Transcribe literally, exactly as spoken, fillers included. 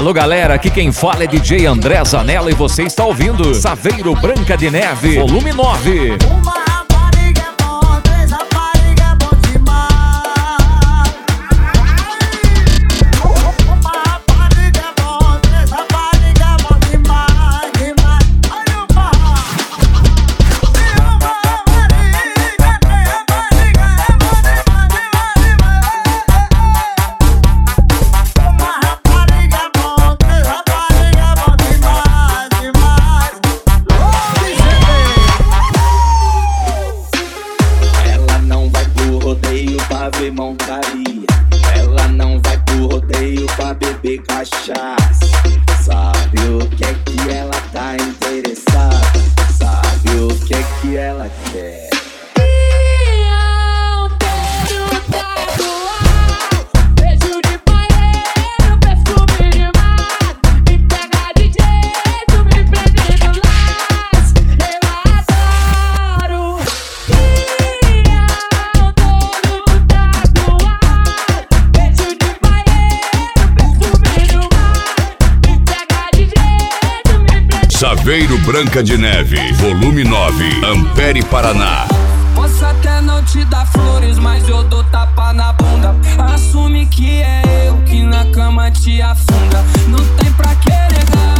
Alô galera, aqui quem fala é D J André Zanella e você está ouvindo Saveiro Branca de Neve, volume nove. Ela não vai pro rodeio pra beber cachaça. Sabe o que é que ela tá interessada? Sabe o que é que ela quer? Saveiro Branca de Neve, volume nove, Ampere, Paraná. Posso até não te dar flores, mas eu dou tapa na bunda. Assume que é eu que na cama te afunda. Não tem pra que negar.